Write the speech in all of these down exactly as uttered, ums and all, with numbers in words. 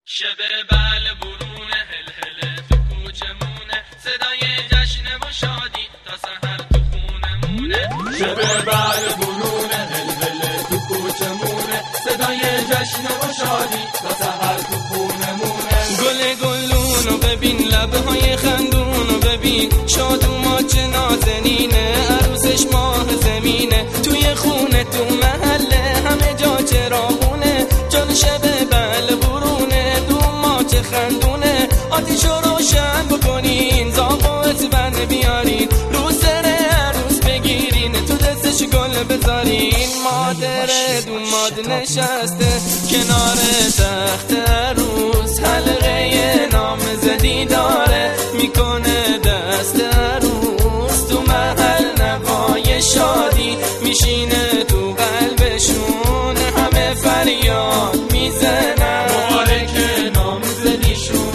شب بل برونه هل هل تو کوچمونه، صدای جشن و شادی تا سحر تو خونمونه. شب بل برونه هل هل تو کوچمونه، صدای جشن و شادی تا سحر تو خونمونه. گل گلونو ببین، لبهای خندونو ببین، شاد و ماچ نازنینه، عروسش ماه زمینه. توی خونه تو محله همه جا چراغونه، چون شب بل برونه دو ماچ خندونه. آتیشو روشن بکنین، زاغ و اسبن بیارین، رو سر عروس بگیرین، تو دستش گل بذارین. مادر دوماد نشسته کنار تخت عروس، حلقه نامزدی داره میکنه دست عروس. تو محل نوای شادی میشینه تو قلبشون، همه فریاد میزنن مبارک نامزدیشون.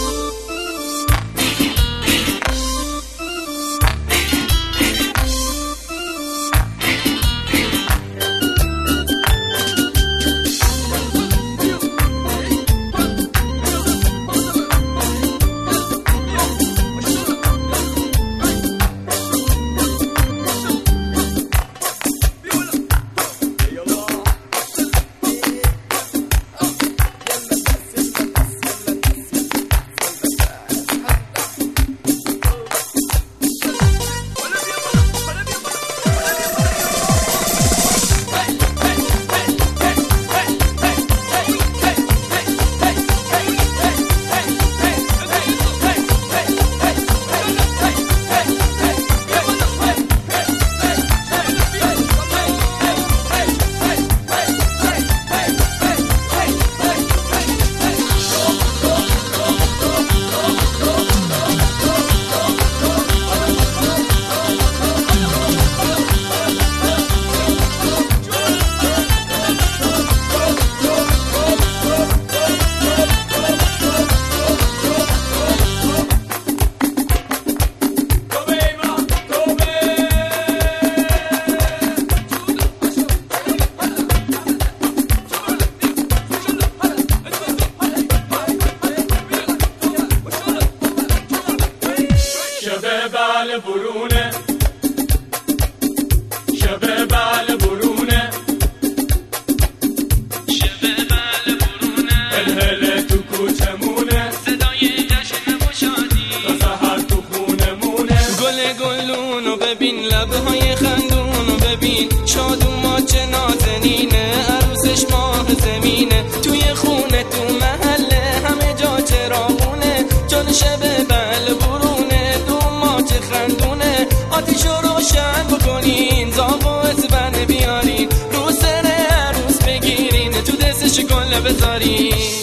شب بل برونه شب بل برونه شب بل برونه هل هل تو کوچمونه، صدای جشن و شادی تا سحر تو خونمونه. گل گلونو ببین، لبهای خندونو ببین، شاد و ماچ نازنینه، عروسش ماه زمینه. توی خونه تو محله همه جا چراغونه، چون شب بل برونه خندونه. آتیشو روشن بکنین، زاغ و اسبن بیارین، رو سر عروس بگیرین، تو دستش گل بذارین.